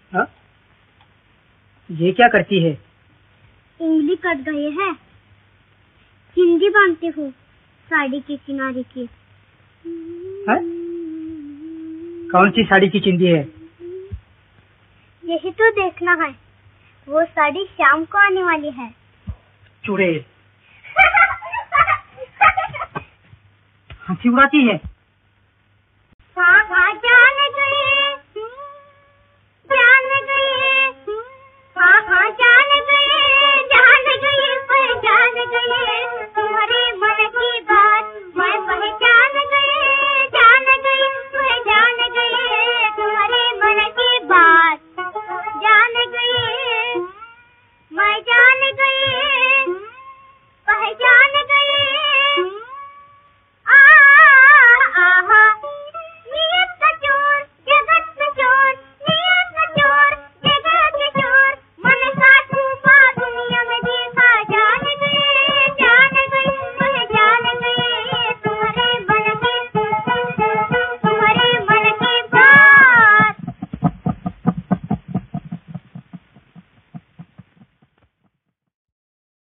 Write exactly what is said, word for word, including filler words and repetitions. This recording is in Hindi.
हाँ? ये क्या करती है? उंगली कट गई है, चिंदी बांधती हूँ साड़ी की किनारे की। हाँ? कौन सी साड़ी की चिंदी है? यही तो देखना है, वो साड़ी शाम को आने वाली है। चुड़ैल हंसी उड़ाती है। हाँ, आजा।